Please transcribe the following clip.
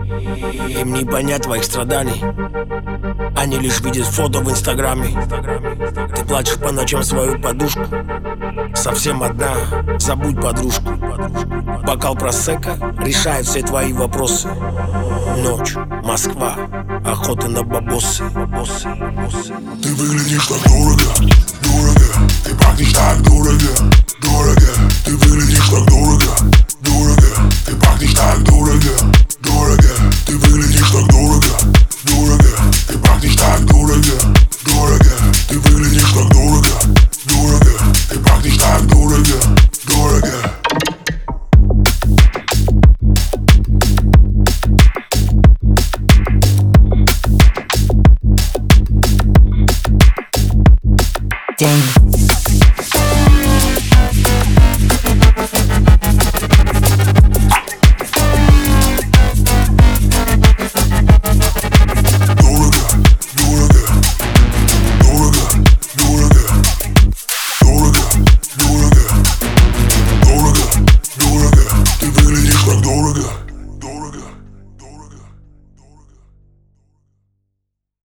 Им не понять твоих страданий, они лишь видят фото в инстаграме. Ты плачешь по ночам свою подушку, совсем одна, забудь подружку. Бокал просека решает все твои вопросы. Ночь, Москва, охота на бабосы. Ты выглядишь так дорого, дорого. Ты пахнешь так дорого, дорого. Ты выглядишь так дорого, дорого. Ты пахнешь так дорого.